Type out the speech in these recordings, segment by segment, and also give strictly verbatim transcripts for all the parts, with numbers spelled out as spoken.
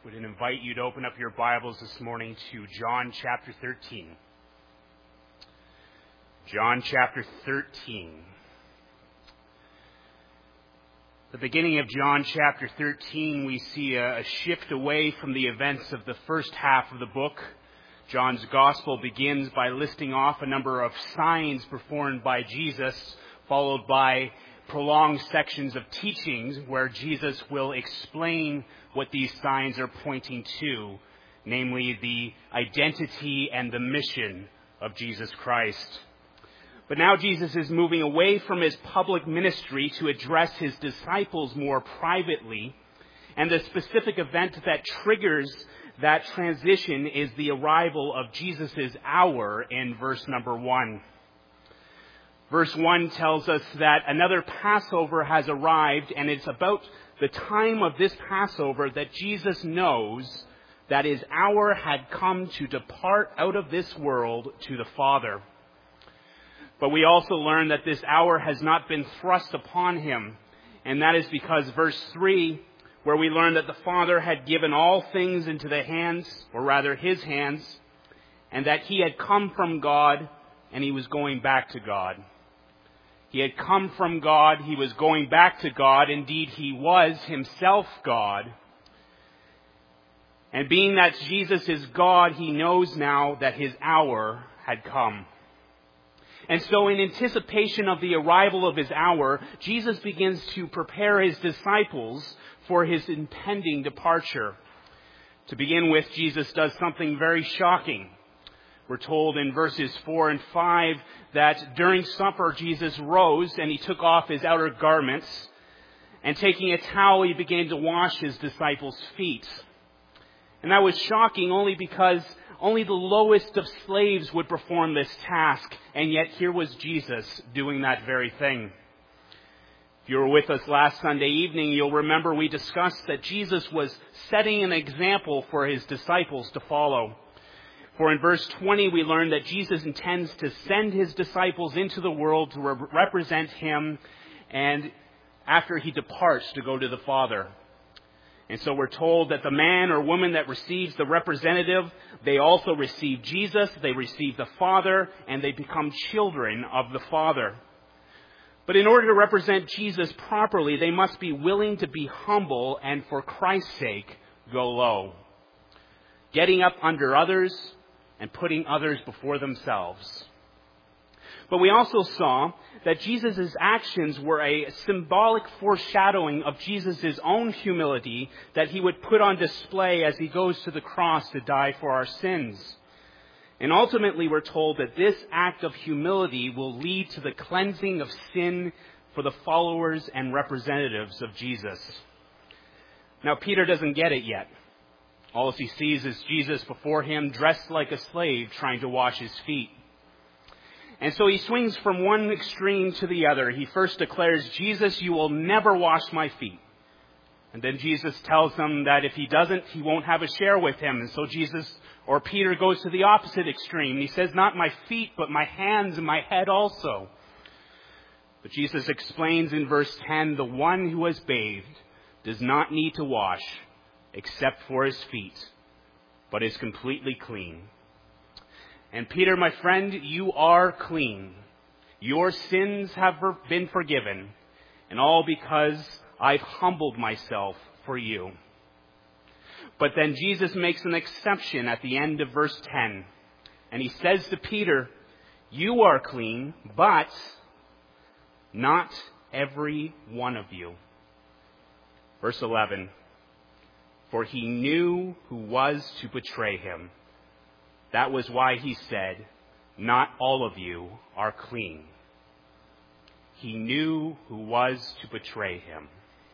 would invite you to open up your Bibles this morning to John chapter thirteen. John chapter thirteen. The beginning of John chapter thirteen, we see a, a shift away from the events of the first half of the book. John's gospel begins by listing off a number of signs performed by Jesus, followed by prolonged sections of teachings where Jesus will explain what these signs are pointing to, namely the identity and the mission of Jesus Christ. But now Jesus is moving away from his public ministry to address his disciples more privately, and the specific event that triggers that transition is the arrival of Jesus' hour in verse number one. Verse one tells us that another Passover has arrived, and it's about the time of this Passover that Jesus knows that his hour had come to depart out of this world to the Father. But we also learn that this hour has not been thrust upon him, and that is because verse three, where we learn that the Father had given all things into the hands, or rather his hands, and that he had come from God and he was going back to God. He had come from God, he was going back to God. Indeed, he was himself God. And being that Jesus is God, he knows now that his hour had come. And so in anticipation of the arrival of his hour, Jesus begins to prepare his disciples for his impending departure. To begin with, Jesus does something very shocking. We're told in verses four and five that during supper Jesus rose and he took off his outer garments, and taking a towel he began to wash his disciples' feet. And that was shocking only because only the lowest of slaves would perform this task, and yet here was Jesus doing that very thing. If you were with us last Sunday evening, you'll remember we discussed that Jesus was setting an example for his disciples to follow. For in verse twenty, we learn that Jesus intends to send his disciples into the world to re- represent him, and after he departs, to go to the Father. And so we're told that the man or woman that receives the representative, they also receive Jesus, they receive the Father, and they become children of the Father. But in order to represent Jesus properly, they must be willing to be humble and, for Christ's sake, go low, getting up under others and putting others before themselves. But we also saw that Jesus' actions were a symbolic foreshadowing of Jesus' own humility that he would put on display as he goes to the cross to die for our sins. And ultimately we're told that this act of humility will lead to the cleansing of sin for the followers and representatives of Jesus. Now Peter doesn't get it yet. All he sees is Jesus before him, dressed like a slave, trying to wash his feet. And so he swings from one extreme to the other. He first declares, Jesus, you will never wash my feet. And then Jesus tells him that if he doesn't, he won't have a share with him. And so Jesus, or Peter, goes to the opposite extreme. He says, not my feet, but my hands and my head also. But Jesus explains in verse ten, the one who has bathed does not need to wash except for his feet, but is completely clean. And Peter, my friend, you are clean. Your sins have been forgiven, and all because I've humbled myself for you. But then Jesus makes an exception at the end of verse ten, and he says to Peter, you are clean, but not every one of you. Verse eleven, for he knew who was to betray him. That was why he said, not all of you are clean. He knew who was to betray him.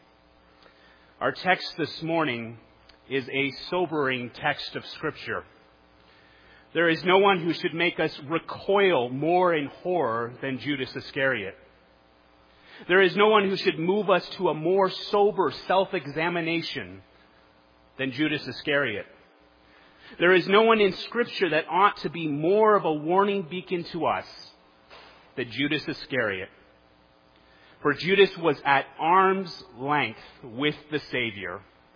Our text this morning is a sobering text of Scripture. There is no one who should make us recoil more in horror than Judas Iscariot. There is no one who should move us to a more sober self-examination than Judas Iscariot. There is no one in Scripture that ought to be more of a warning beacon to us than Judas Iscariot. For Judas was at arm's length with the Savior,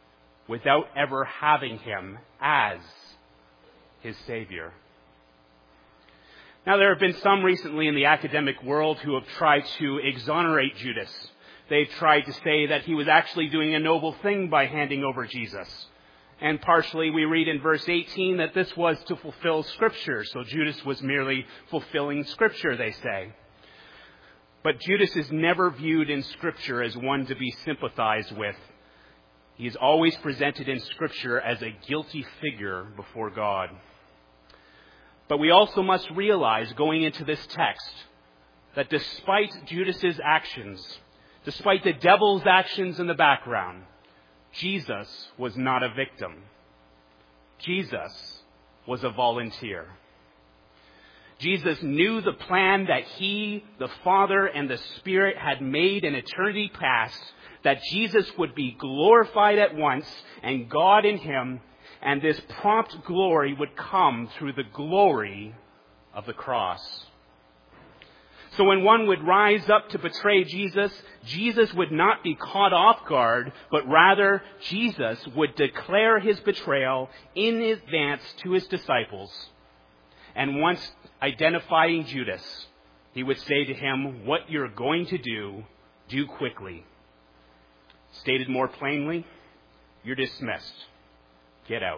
without ever having him as his Savior. Now, there have been some recently in the academic world who have tried to exonerate Judas. They've tried to say that he was actually doing a noble thing by handing over Jesus. And partially we read in verse eighteen that this was to fulfill Scripture. So Judas was merely fulfilling Scripture, they say. But Judas is never viewed in Scripture as one to be sympathized with. He is always presented in Scripture as a guilty figure before God. But we also must realize, going into this text, that despite Judas's actions, despite the devil's actions in the background, Jesus was not a victim. Jesus was a volunteer. Jesus knew the plan that he, the Father, and the Spirit had made in eternity past, that Jesus would be glorified at once, and God in him, and this prompt glory would come through the glory of the cross. So when one would rise up to betray Jesus, Jesus would not be caught off guard, but rather Jesus would declare his betrayal in advance to his disciples. And once identifying Judas, he would say to him, "What you're going to do, do quickly." Stated more plainly, you're dismissed. Get out.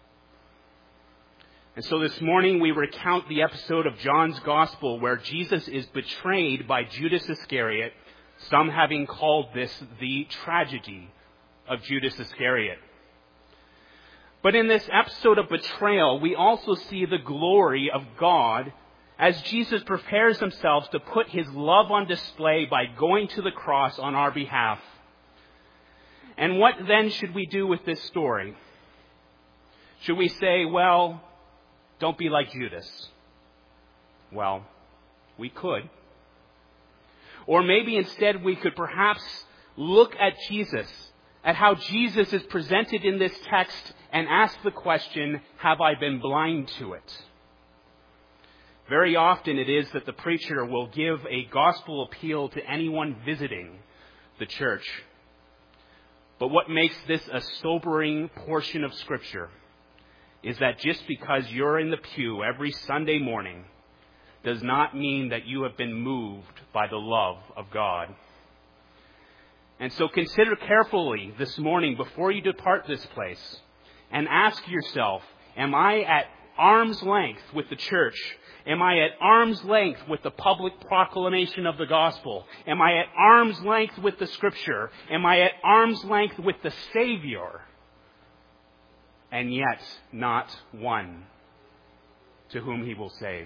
And so this morning we recount the episode of John's Gospel where Jesus is betrayed by Judas Iscariot, some having called this the tragedy of Judas Iscariot. But in this episode of betrayal, we also see the glory of God as Jesus prepares himself to put his love on display by going to the cross on our behalf. And what then should we do with this story? Should we say, well, don't be like Judas? Well, we could. Or maybe instead we could perhaps look at Jesus, at how Jesus is presented in this text, and ask the question, have I been blind to it? Very often it is that the preacher will give a gospel appeal to anyone visiting the church. But what makes this a sobering portion of Scripture is that just because you're in the pew every Sunday morning does not mean that you have been moved by the love of God. And so consider carefully this morning before you depart this place and ask yourself, am I at arm's length with the church? Am I at arm's length with the public proclamation of the gospel? Am I at arm's length with the Scripture? Am I at arm's length with the Savior? And yet not one to whom he will save.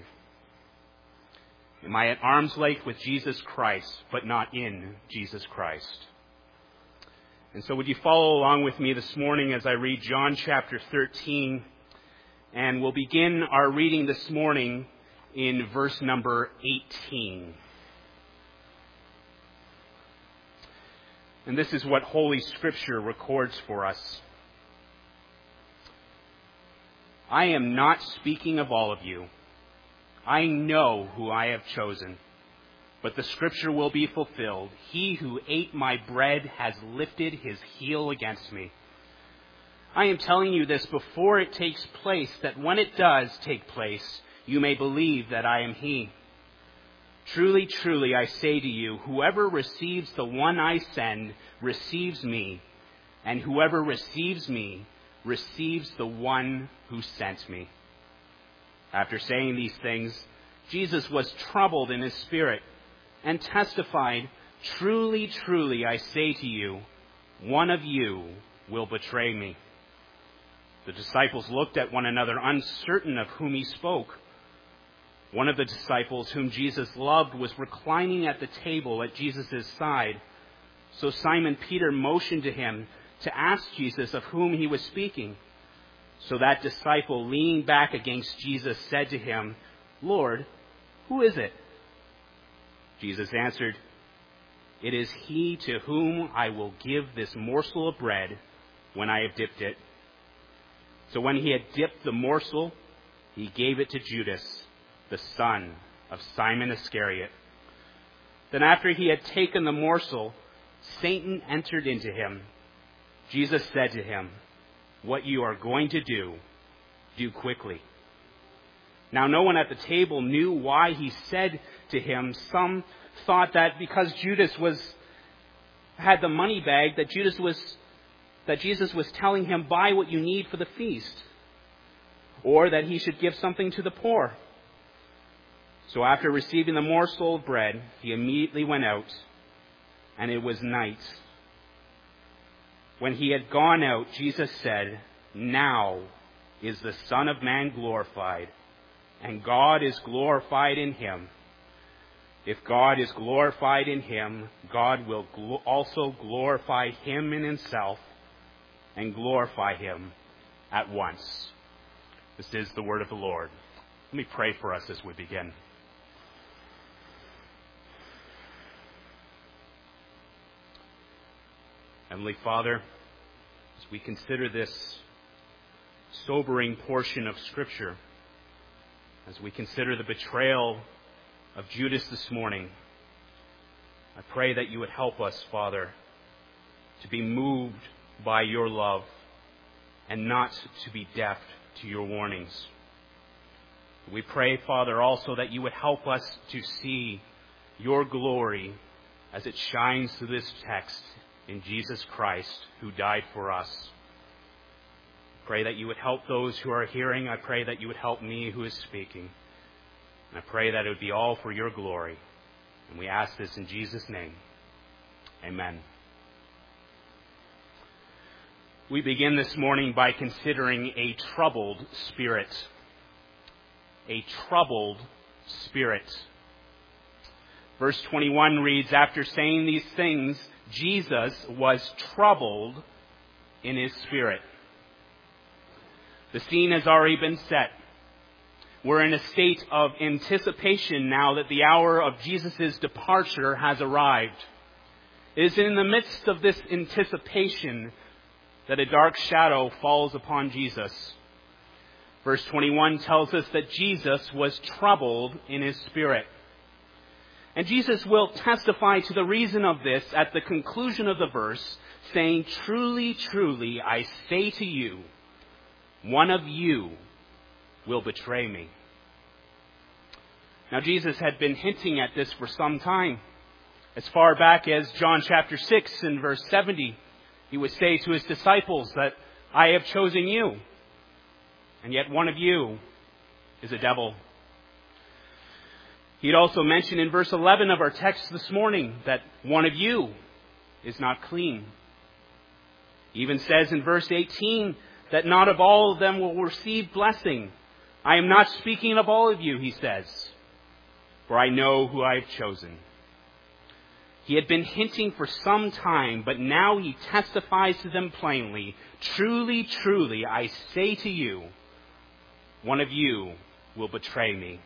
Am I at arm's length with Jesus Christ, but not in Jesus Christ? And so would you follow along with me this morning as I read John chapter thirteen, and we'll begin our reading this morning in verse number eighteen. And this is what Holy Scripture records for us. I am not speaking of all of you. I know who I have chosen, but the Scripture will be fulfilled. He who ate my bread has lifted his heel against me. I am telling you this before it takes place, that when it does take place, you may believe that I am he. Truly, truly, I say to you, whoever receives the one I send receives me, and whoever receives me receives the one who sent me. After saying these things, Jesus was troubled in his spirit and testified, truly, truly, I say to you, one of you will betray me. The disciples looked at one another, uncertain of whom he spoke. One of the disciples whom Jesus loved was reclining at the table at Jesus' side. So Simon Peter motioned to him to ask Jesus of whom he was speaking. So that disciple, leaning back against Jesus, said to him, Lord, who is it? Jesus answered, it is he to whom I will give this morsel of bread when I have dipped it. So when he had dipped the morsel, he gave it to Judas, the son of Simon Iscariot. Then after he had taken the morsel, Satan entered into him. Jesus said to him, what you are going to do, do quickly." Now no one at the table knew why he said to him. Some thought that because Judas was had the money bag, that Judas was that Jesus was telling him, "Buy what you need for the feast," or that he should give something to the poor. So after receiving the morsel of bread, he immediately went out, and it was night. When he had gone out, Jesus said, "Now is the Son of Man glorified, and God is glorified in him. If God is glorified in him, God will gl- also glorify him in himself and glorify him at once." This is the word of the Lord. Let me pray for us as we begin. Heavenly Father, as we consider this sobering portion of Scripture, as we consider the betrayal of Judas this morning, I pray that you would help us, Father, to be moved by your love and not to be deaf to your warnings. We pray, Father, also that you would help us to see your glory as it shines through this text in Jesus Christ, who died for us. Pray that you would help those who are hearing. I pray that you would help me who is speaking. And I pray that it would be all for your glory. And we ask this in Jesus' name. Amen. We begin this morning by considering a troubled spirit. A troubled spirit. Verse twenty-one reads, "After saying these things, Jesus was troubled in his spirit." The scene has already been set. We're in a state of anticipation now that the hour of Jesus' departure has arrived. It is in the midst of this anticipation that a dark shadow falls upon Jesus. Verse twenty-one tells us that Jesus was troubled in his spirit. And Jesus will testify to the reason of this at the conclusion of the verse, saying, "Truly, truly, I say to you, one of you will betray me." Now, Jesus had been hinting at this for some time. As far back as John chapter six and verse seventy, he would say to his disciples that, "I have chosen you, and yet one of you is a devil." He'd also mentioned in verse eleven of our text this morning that one of you is not clean. He even says in verse eighteen that not of all of them will receive blessing. "I am not speaking of all of you," he says, "for I know who I have chosen." He had been hinting for some time, but now he testifies to them plainly, "Truly, truly, I say to you, one of you will betray me."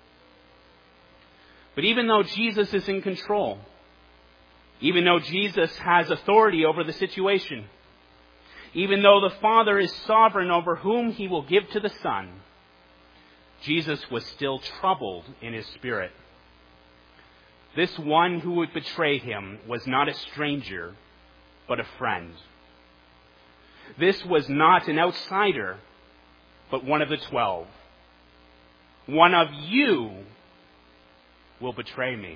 But even though Jesus is in control, even though Jesus has authority over the situation, even though the Father is sovereign over whom he will give to the Son, Jesus was still troubled in his spirit. This one who would betray him was not a stranger, but a friend. This was not an outsider, but one of the twelve. One of you will betray me.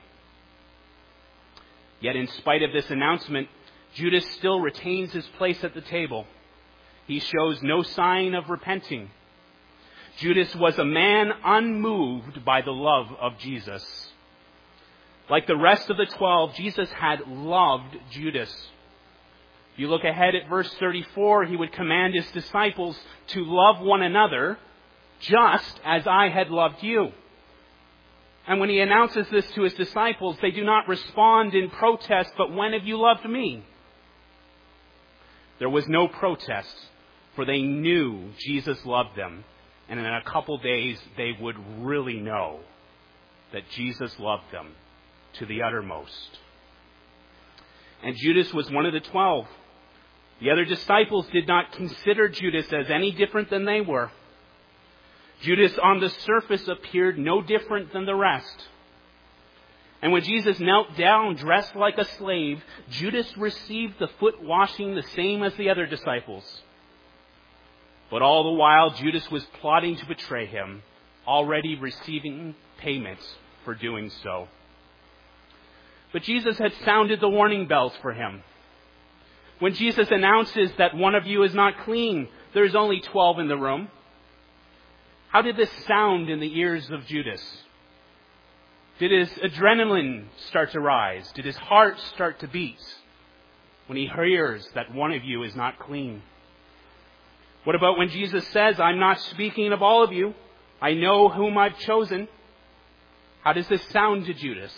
Yet in spite of this announcement, Judas still retains his place at the table. He shows no sign of repenting. Judas was a man unmoved by the love of Jesus. Like the rest of the twelve, Jesus had loved Judas. If you look ahead at verse thirty-four, he would command his disciples to love one another just as I had loved you. And when he announces this to his disciples, they do not respond in protest, but "When have you loved me?" There was no protest, for they knew Jesus loved them. And in a couple days, they would really know that Jesus loved them to the uttermost. And Judas was one of the twelve. The other disciples did not consider Judas as any different than they were. Judas on the surface appeared no different than the rest. And when Jesus knelt down dressed like a slave, Judas received the foot washing the same as the other disciples. But all the while, Judas was plotting to betray him, already receiving payment for doing so. But Jesus had sounded the warning bells for him. When Jesus announces that one of you is not clean, there's only twelve in the room. How did this sound in the ears of Judas? Did his adrenaline start to rise? Did his heart start to beat when he hears that one of you is not clean? What about when Jesus says, I'm not speaking of all of you. I know whom I've chosen. How does this sound to Judas?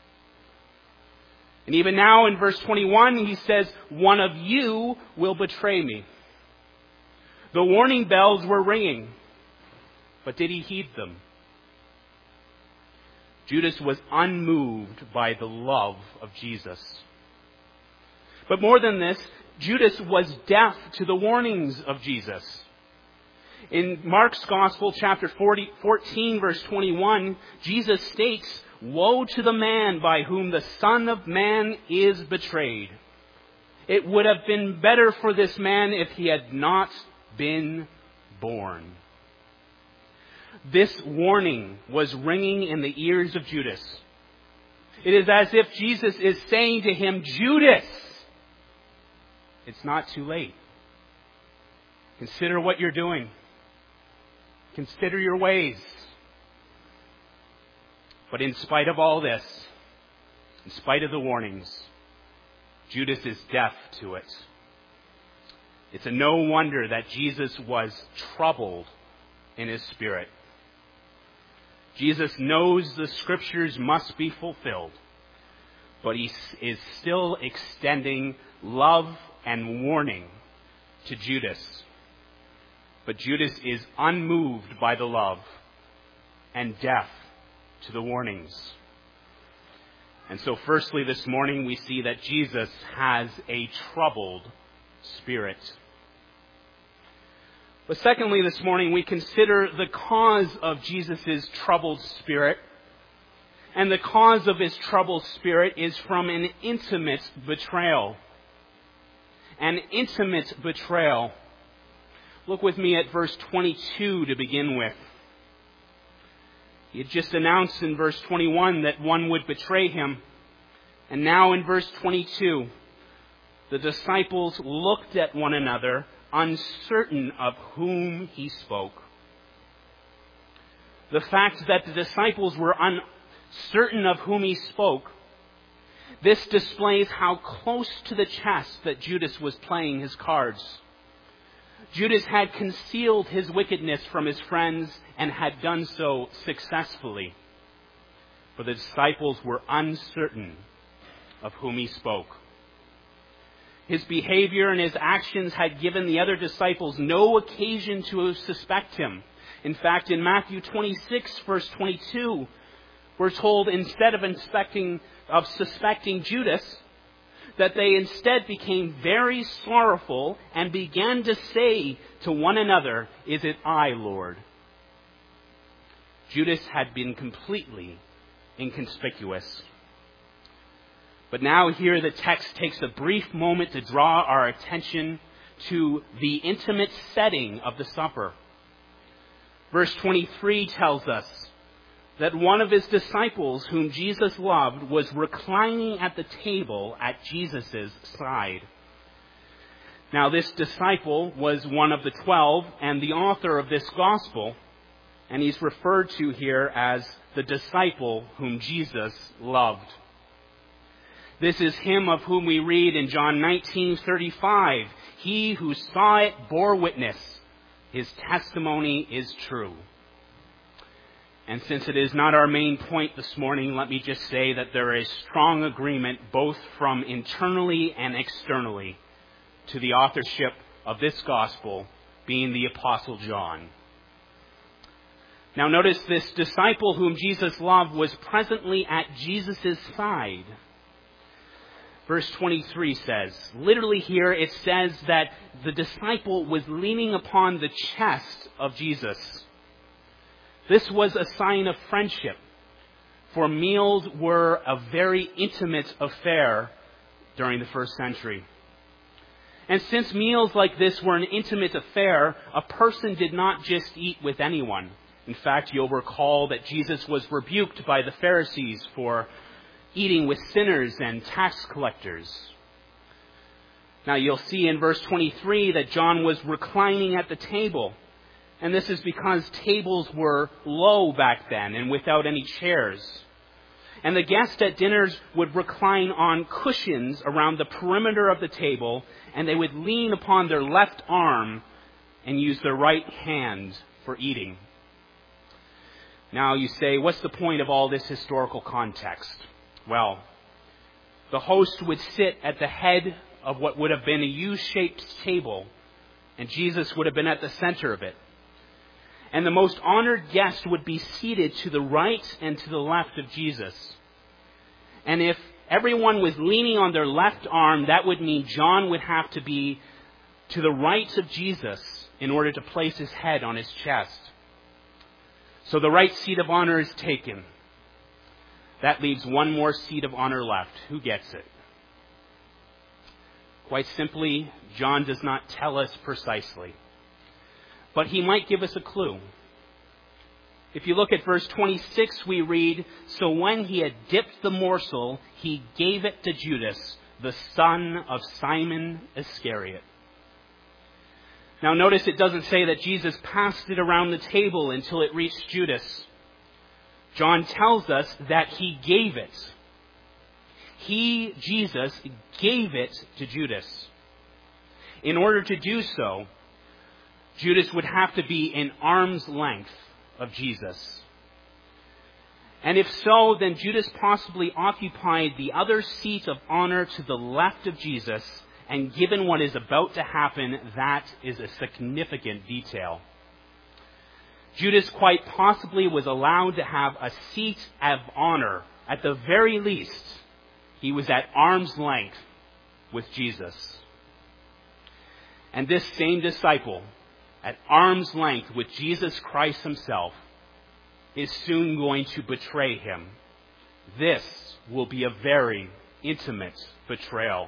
And even now in verse twenty-one, he says, one of you will betray me. The warning bells were ringing, but did he heed them? Judas was unmoved by the love of Jesus. But more than this, Judas was deaf to the warnings of Jesus. In Mark's Gospel, chapter forty, fourteen, verse twenty-one, Jesus states, woe to the man by whom the Son of Man is betrayed. It would have been better for this man if he had not been born. This warning was ringing in the ears of Judas. It is as if Jesus is saying to him, Judas, it's not too late. Consider what you're doing. Consider your ways. But in spite of all this, in spite of the warnings, Judas is deaf to it. It's a no wonder that Jesus was troubled in his spirit. Jesus knows the scriptures must be fulfilled, but he is still extending love and warning to Judas. But Judas is unmoved by the love and deaf to the warnings. And so firstly this morning we see that Jesus has a troubled spirit. But secondly this morning we consider the cause of Jesus' troubled spirit. And the cause of his troubled spirit is from an intimate betrayal. An intimate betrayal. Look with me at verse twenty-two to begin with. He had just announced in verse twenty-one that one would betray him. And now in verse twenty-two, the disciples looked at one another, uncertain of whom he spoke. The fact that the disciples were uncertain of whom he spoke, this displays how close to the chest that Judas was playing his cards. Judas had concealed his wickedness from his friends and had done so successfully. For the disciples were uncertain of whom he spoke. His behavior and his actions had given the other disciples no occasion to suspect him. In fact, in Matthew twenty-six, verse twenty-two, we're told instead of inspecting, of suspecting Judas, that they instead became very sorrowful and began to say to one another, "Is it I, Lord?" Judas had been completely inconspicuous. But now here the text takes a brief moment to draw our attention to the intimate setting of the supper. Verse twenty-three tells us that one of his disciples whom Jesus loved was reclining at the table at Jesus' side. Now this disciple was one of the twelve and the author of this gospel, and he's referred to here as the disciple whom Jesus loved. This is him of whom we read in John nineteen thirty-five, "He who saw it bore witness. His testimony is true." And since it is not our main point this morning, let me just say that there is strong agreement both from internally and externally to the authorship of this gospel being the Apostle John. Now notice this disciple whom Jesus loved was presently at Jesus' side. Verse twenty-three says, literally here it says that the disciple was leaning upon the chest of Jesus. This was a sign of friendship, for meals were a very intimate affair during the first century. And since meals like this were an intimate affair, a person did not just eat with anyone. In fact, you'll recall that Jesus was rebuked by the Pharisees for eating with sinners and tax collectors. Now you'll see in verse twenty-three that John was reclining at the table. And this is because tables were low back then and without any chairs. And the guests at dinners would recline on cushions around the perimeter of the table, and they would lean upon their left arm and use their right hand for eating. Now you say, what's the point of all this historical context? Well, the host would sit at the head of what would have been a U-shaped table, and Jesus would have been at the center of it. And the most honored guest would be seated to the right and to the left of Jesus. And if everyone was leaning on their left arm, that would mean John would have to be to the right of Jesus in order to place his head on his chest. So the right seat of honor is taken. That leaves one more seat of honor left. Who gets it? Quite simply, John does not tell us precisely. But he might give us a clue. If you look at verse twenty-six, we read, "So when he had dipped the morsel, he gave it to Judas, the son of Simon Iscariot." Now notice it doesn't say that Jesus passed it around the table until it reached Judas. John tells us that he gave it. He, Jesus, gave it to Judas. In order to do so, Judas would have to be in arm's length of Jesus. And if so, then Judas possibly occupied the other seat of honor to the left of Jesus, and given what is about to happen, that is a significant detail. Judas quite possibly was allowed to have a seat of honor. At the very least, he was at arm's length with Jesus. And this same disciple, at arm's length with Jesus Christ himself, is soon going to betray him. This will be a very intimate betrayal.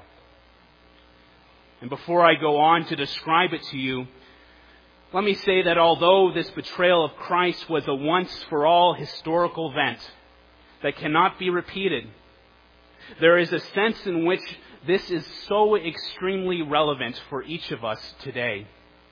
And before I go on to describe it to you, let me say that although this betrayal of Christ was a once-for-all historical event that cannot be repeated, there is a sense in which this is so extremely relevant for each of us today.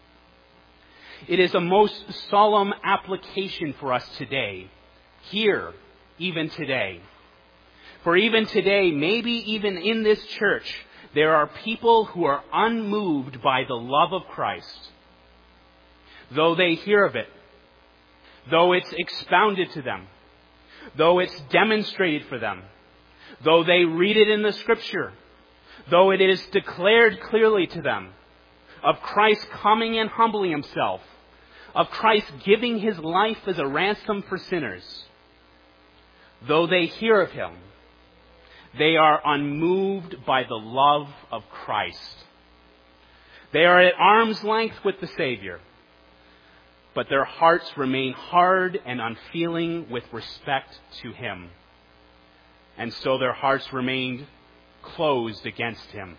It is a most solemn application for us today, here, even today. For even today, maybe even in this church, there are people who are unmoved by the love of Christ. Though they hear of it, though it's expounded to them, though it's demonstrated for them, though they read it in the Scripture, though it is declared clearly to them, of Christ coming and humbling himself, of Christ giving his life as a ransom for sinners. Though they hear of him, they are unmoved by the love of Christ. They are at arm's length with the Savior, but their hearts remain hard and unfeeling with respect to him. And so their hearts remained closed against him.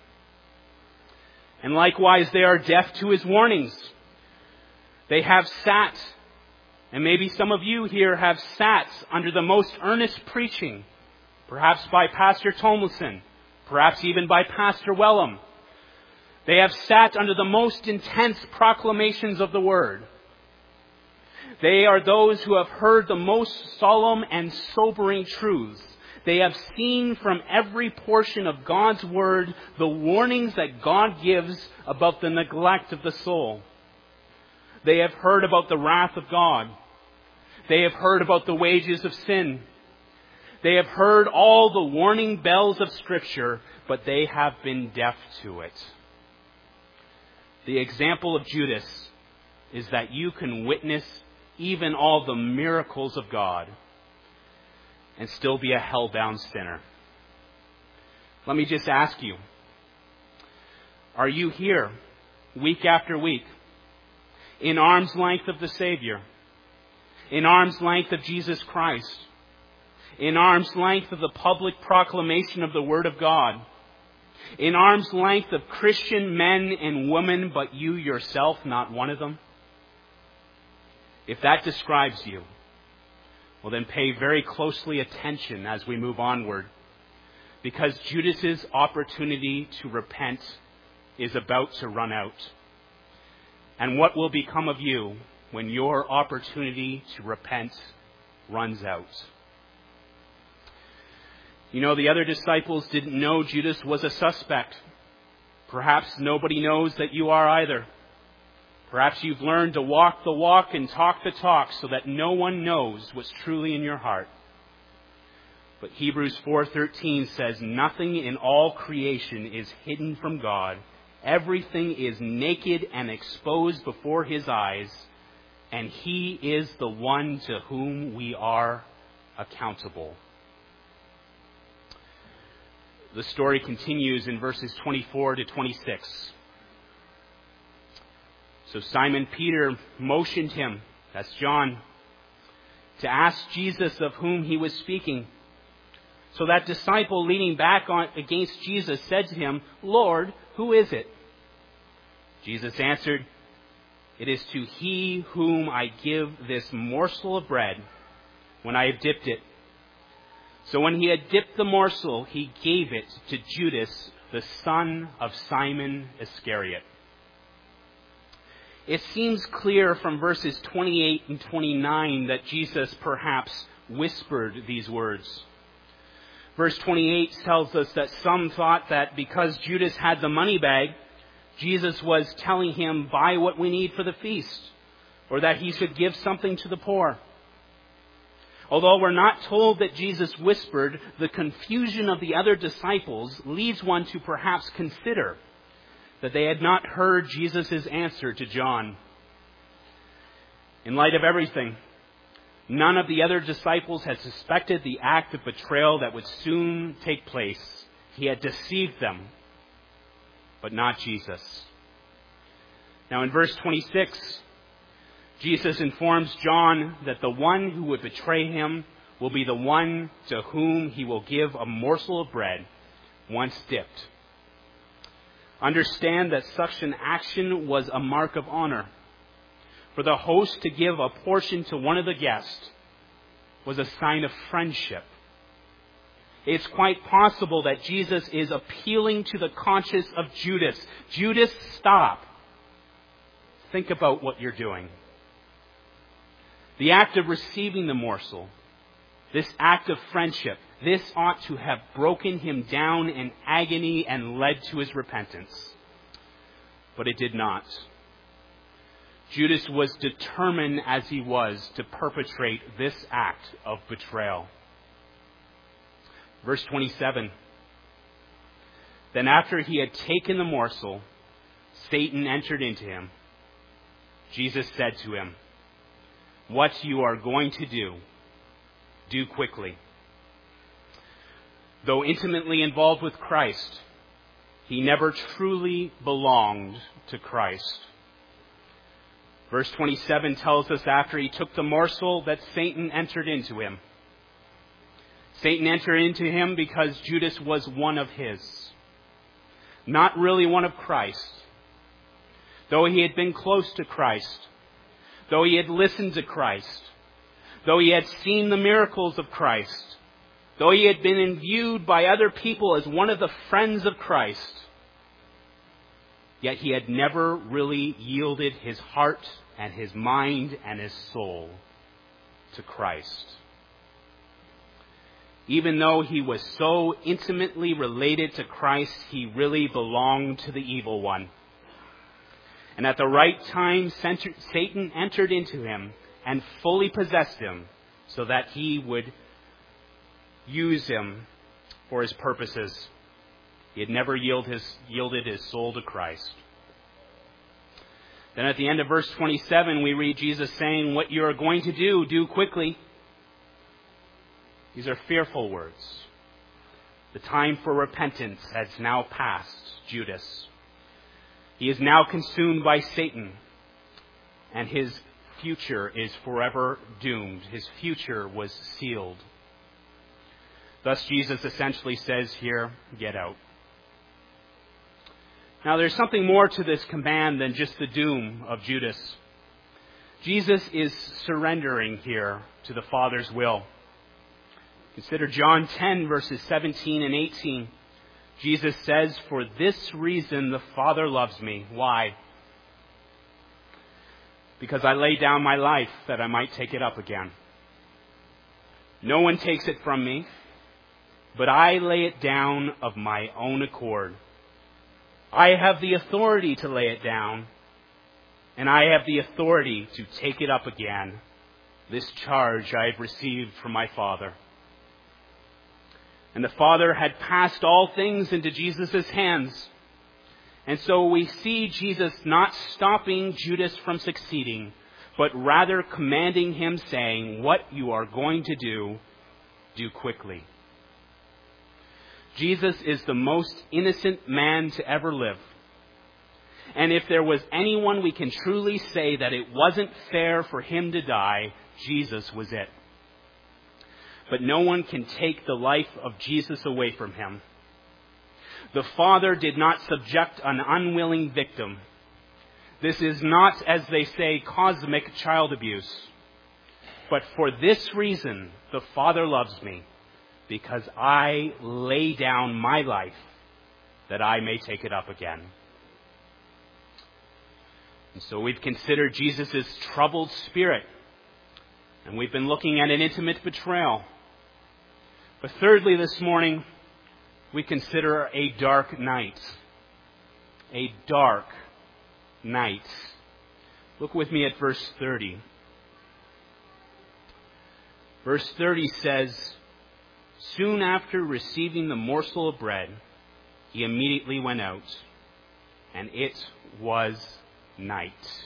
And likewise, they are deaf to his warnings. They have sat, and maybe some of you here have sat under the most earnest preaching, perhaps by Pastor Tomlinson, perhaps even by Pastor Wellham. They have sat under the most intense proclamations of the Word. They are those who have heard the most solemn and sobering truths. They have seen from every portion of God's Word the warnings that God gives about the neglect of the soul. They have heard about the wrath of God. They have heard about the wages of sin. They have heard all the warning bells of Scripture, but they have been deaf to it. The example of Judas is that you can witness even all the miracles of God and still be a hell-bound sinner. Let me just ask you, are you here week after week in arm's length of the Savior, in arm's length of Jesus Christ, in arm's length of the public proclamation of the Word of God, In arm's length of Christian men and women, but you yourself not one of them? If that describes you, well then pay very closely attention as we move onward, because Judas's opportunity to repent is about to run out. And what will become of you when your opportunity to repent runs out? You know, the other disciples didn't know Judas was a suspect. Perhaps nobody knows that you are either. Perhaps you've learned to walk the walk and talk the talk so that no one knows what's truly in your heart. But Hebrews four thirteen says, nothing in all creation is hidden from God. Everything is naked and exposed before His eyes, and He is the one to whom we are accountable. The story continues in verses twenty-four to twenty-six. So Simon Peter motioned him, that's John, to ask Jesus of whom he was speaking. So that disciple, leaning back on against Jesus, said to him, Lord, who is it? Jesus answered, it is to he whom I give this morsel of bread when I have dipped it. So when he had dipped the morsel, he gave it to Judas, the son of Simon Iscariot. It seems clear from verses twenty-eight and twenty-nine that Jesus perhaps whispered these words. Verse twenty-eight tells us that some thought that because Judas had the money bag, Jesus was telling him, buy what we need for the feast, or that he should give something to the poor. Although we're not told that Jesus whispered, the confusion of the other disciples leads one to perhaps consider that they had not heard Jesus' answer to John. In light of everything, none of the other disciples had suspected the act of betrayal that would soon take place. He had deceived them, but not Jesus. Now in verse twenty-six, Jesus informs John that the one who would betray him will be the one to whom he will give a morsel of bread once dipped. Understand that such an action was a mark of honor. For the host to give a portion to one of the guests was a sign of friendship. It's quite possible that Jesus is appealing to the conscience of Judas. Judas, stop. Think about what you're doing. The act of receiving the morsel, this act of friendship, this ought to have broken him down in agony and led to his repentance. But it did not. Judas was determined as he was to perpetrate this act of betrayal. Verse twenty-seven. Then after he had taken the morsel, Satan entered into him. Jesus said to him, what you are going to do, do quickly. Though intimately involved with Christ, he never truly belonged to Christ. Verse twenty-seven tells us after he took the morsel that Satan entered into him. Satan entered into him because Judas was one of his, not really one of Christ. Though he had been close to Christ, though he had listened to Christ, though he had seen the miracles of Christ, though he had been viewed by other people as one of the friends of Christ, yet he had never really yielded his heart and his mind and his soul to Christ. Even though he was so intimately related to Christ, he really belonged to the evil one. And at the right time, Satan entered into him and fully possessed him so that he would use him for his purposes. He had never yield his, yielded his soul to Christ. Then at the end of verse twenty-seven, we read Jesus saying, what you are going to do, do quickly. These are fearful words. The time for repentance has now passed Judas. He is now consumed by Satan, and his future is forever doomed. His future was sealed. Thus Jesus essentially says here, get out. Now there's something more to this command than just the doom of Judas. Jesus is surrendering here to the Father's will. Consider John ten, verses seventeen and eighteen. Jesus says, "For this reason the Father loves me." Why? "Because I lay down my life that I might take it up again. No one takes it from me, but I lay it down of my own accord. I have the authority to lay it down, and I have the authority to take it up again. This charge I have received from my Father." And the Father had passed all things into Jesus' hands. And so we see Jesus not stopping Judas from succeeding, but rather commanding him, saying, "What you are going to do, do quickly." Jesus is the most innocent man to ever live. And if there was anyone we can truly say that it wasn't fair for him to die, Jesus was it. But no one can take the life of Jesus away from him. The Father did not subject an unwilling victim. This is not, as they say, cosmic child abuse. But for this reason, the Father loves me, because I lay down my life that I may take it up again. And so we've considered Jesus' troubled spirit, and we've been looking at an intimate betrayal. But thirdly, this morning, we consider a dark night. A dark night. Look with me at verse thirty. Verse thirty says, "Soon after receiving the morsel of bread, he immediately went out, and it was night."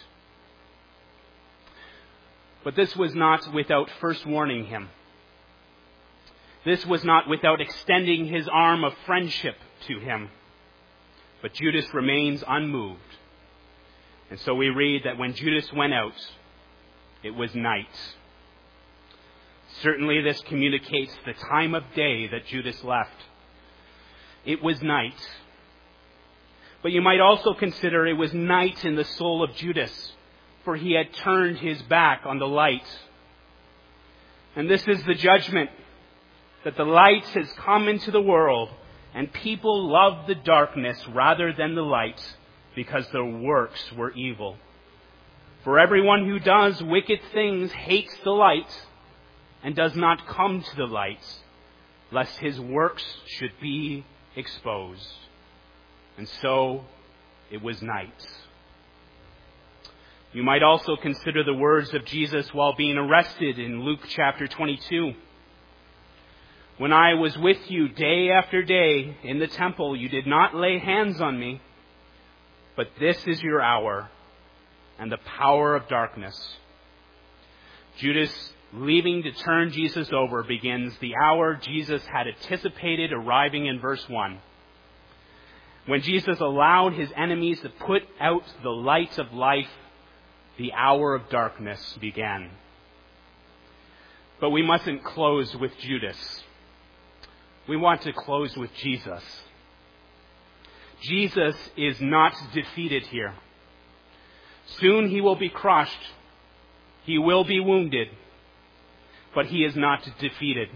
But this was not without first warning him. This was not without extending his arm of friendship to him. But Judas remains unmoved. And so we read that when Judas went out, it was night. Certainly this communicates the time of day that Judas left. It was night. But you might also consider it was night in the soul of Judas, for he had turned his back on the light. And this is the judgment, that the light has come into the world, and people love the darkness rather than the light, because their works were evil. For everyone who does wicked things hates the light, and does not come to the light, lest his works should be exposed. And so it was night. You might also consider the words of Jesus while being arrested in Luke chapter twenty-two. "When I was with you day after day in the temple, you did not lay hands on me, but this is your hour and the power of darkness." Judas, leaving to turn Jesus over, begins the hour Jesus had anticipated arriving in verse one. When Jesus allowed his enemies to put out the light of life, the hour of darkness began. But we mustn't close with Judas. We want to close with Jesus. Jesus is not defeated here. Soon he will be crushed. He will be wounded. But he is not defeated.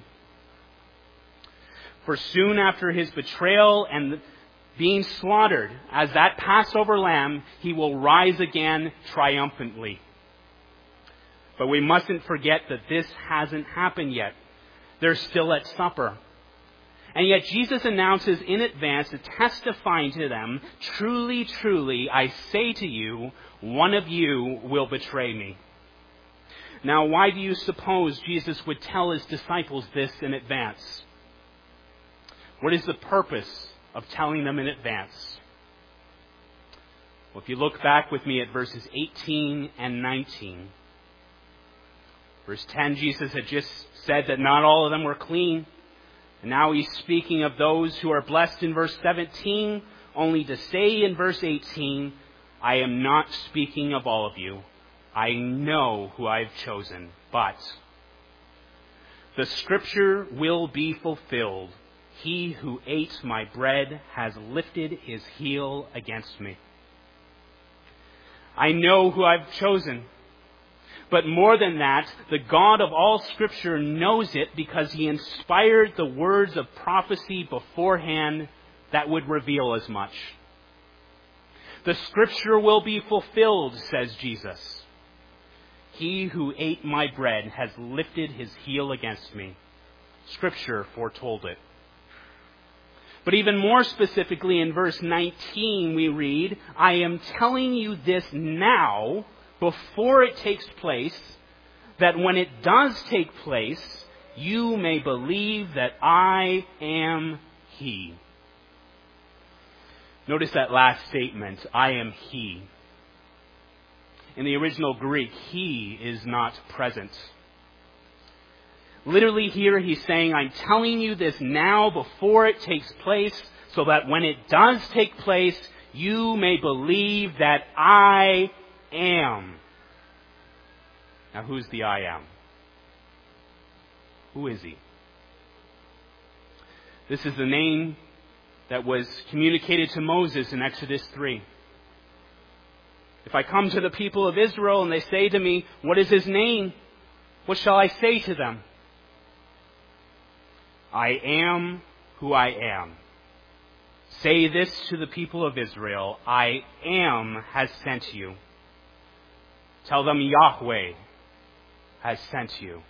For soon after his betrayal and being slaughtered as that Passover lamb, he will rise again triumphantly. But we mustn't forget that this hasn't happened yet. They're still at supper. And yet Jesus announces in advance, testifying to them, "Truly, truly, I say to you, one of you will betray me." Now, why do you suppose Jesus would tell his disciples this in advance? What is the purpose of telling them in advance? Well, if you look back with me at verses eighteen and nineteen. Verse ten, Jesus had just said that not all of them were clean. And now he's speaking of those who are blessed in verse seventeen, only to say in verse eighteen, "I am not speaking of all of you. I know who I've chosen, but the scripture will be fulfilled. He who ate my bread has lifted his heel against me. I know who I've chosen. But more than that, the God of all Scripture knows it because he inspired the words of prophecy beforehand that would reveal as much. The Scripture will be fulfilled, says Jesus. He who ate my bread has lifted his heel against me. Scripture foretold it. But even more specifically in verse nineteen we read, I am telling you this now, before it takes place, that when it does take place, you may believe that I am he. Notice that last statement, I am he. In the original Greek, he is not present. Literally here he's saying, I'm telling you this now before it takes place, so that when it does take place, you may believe that I am. Now who's the I am? Who is he? This is the name that was communicated to Moses in Exodus three. If I come to the people of Israel and they say to me, what is his name? What shall I say to them? I am who I am. Say this to the people of Israel, I am has sent you. Tell them Yahweh has sent you.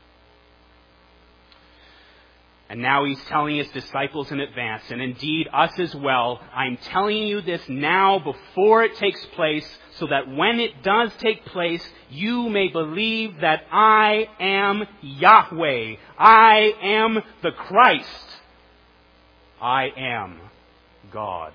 And now he's telling his disciples in advance, and indeed us as well, I'm telling you this now before it takes place, so that when it does take place, you may believe that I am Yahweh. I am the Christ. I am God.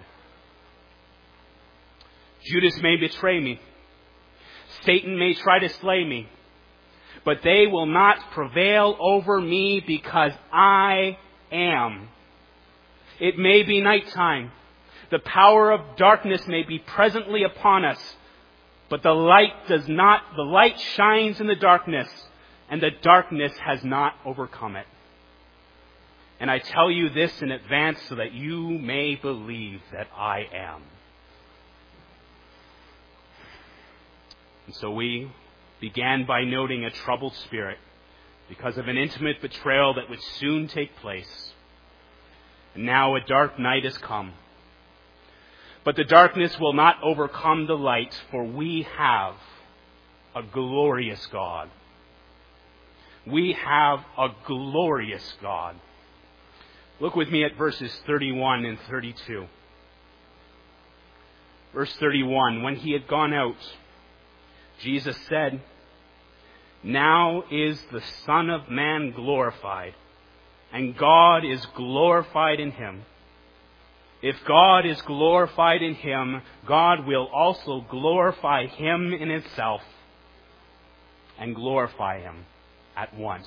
Judas may betray me. Satan may try to slay me. But they will not prevail over me because I am. It may be nighttime. The power of darkness may be presently upon us. But the light does not, the light shines in the darkness, and the darkness has not overcome it. And I tell you this in advance so that you may believe that I am. And so we began by noting a troubled spirit because of an intimate betrayal that would soon take place. And now a dark night has come. But the darkness will not overcome the light, for we have a glorious God. We have a glorious God. Look with me at verses thirty-one and thirty-two. Verse thirty-one, when he had gone out, Jesus said, now is the Son of Man glorified, and God is glorified in him. If God is glorified in him, God will also glorify him in himself and glorify him at once.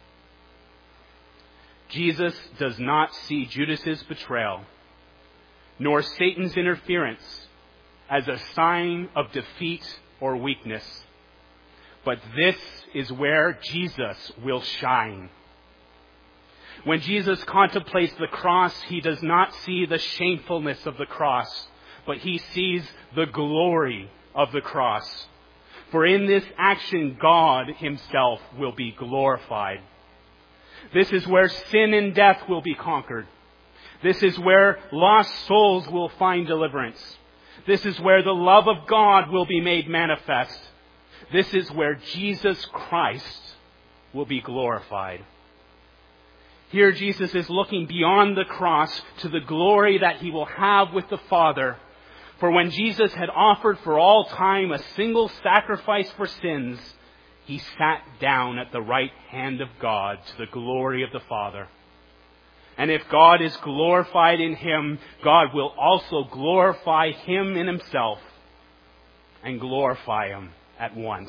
Jesus does not see Judas's betrayal, nor Satan's interference as a sign of defeat or weakness. But this is where Jesus will shine. When Jesus contemplates the cross, he does not see the shamefulness of the cross, but he sees the glory of the cross. For in this action, God himself will be glorified. This is where sin and death will be conquered. This is where lost souls will find deliverance. This is where the love of God will be made manifest. This is where Jesus Christ will be glorified. Here Jesus is looking beyond the cross to the glory that he will have with the Father. For when Jesus had offered for all time a single sacrifice for sins, he sat down at the right hand of God to the glory of the Father. And if God is glorified in him, God will also glorify him in himself and glorify him at once.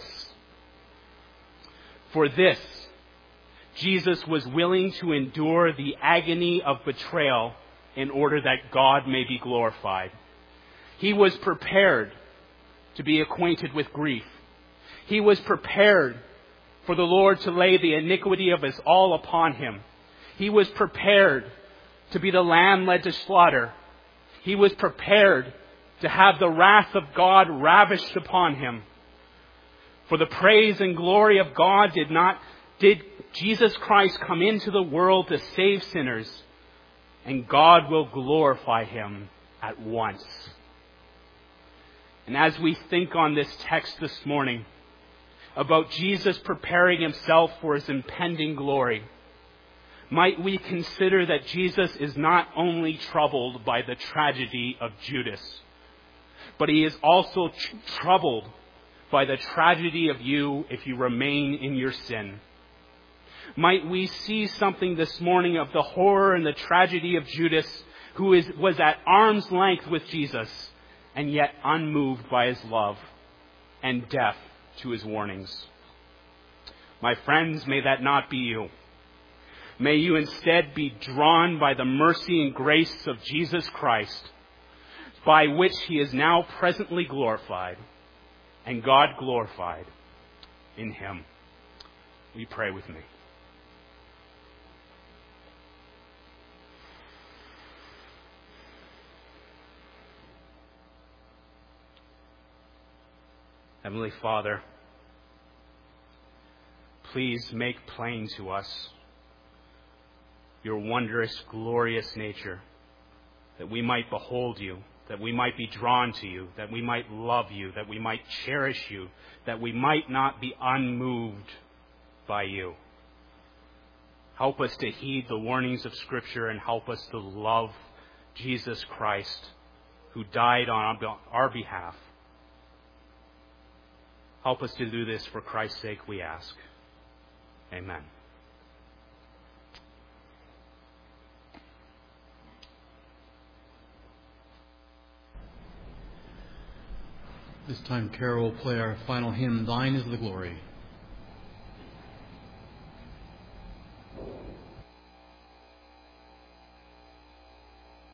For this, Jesus was willing to endure the agony of betrayal in order that God may be glorified. He was prepared to be acquainted with grief. He was prepared for the Lord to lay the iniquity of us all upon him. He was prepared to be the lamb led to slaughter. He was prepared to have the wrath of God ravished upon him. For the praise and glory of God did not, did Jesus Christ come into the world to save sinners, and God will glorify him at once. And as we think on this text this morning about Jesus preparing himself for his impending glory, might we consider that Jesus is not only troubled by the tragedy of Judas, but he is also tr- troubled by the tragedy of you if you remain in your sin. Might we see something this morning of the horror and the tragedy of Judas, who is, was at arm's length with Jesus, and yet unmoved by his love and deaf to his warnings. My friends, may that not be you. May you instead be drawn by the mercy and grace of Jesus Christ, by which he is now presently glorified, and God glorified in him. Will you pray with me? Heavenly Father, please make plain to us your wondrous, glorious nature, that we might behold you, that we might be drawn to you, that we might love you, that we might cherish you, that we might not be unmoved by you. Help us to heed the warnings of Scripture and help us to love Jesus Christ, who died on our behalf. Help us to do this for Christ's sake, we ask. Amen. This time Carol will play our final hymn, Thine is the Glory.